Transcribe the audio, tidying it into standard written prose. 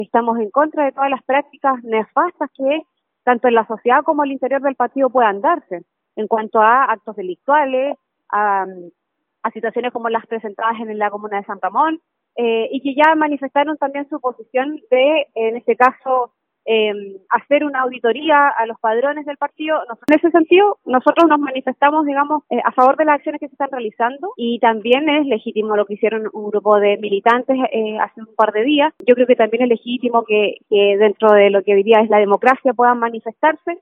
Estamos en contra de todas las prácticas nefastas que tanto en la sociedad como al interior del partido puedan darse, en cuanto a actos delictuales, a situaciones como las presentadas en la comuna de San Ramón, y que ya manifestaron también su posición de, en este caso, hacer una auditoría a los padrones del partido. En ese sentido, nosotros nos manifestamos, digamos, a favor de las acciones que se están realizando, y también es legítimo lo que hicieron un grupo de militantes hace un par de días. Yo creo que también es legítimo que dentro de lo que hoy día es la democracia puedan manifestarse.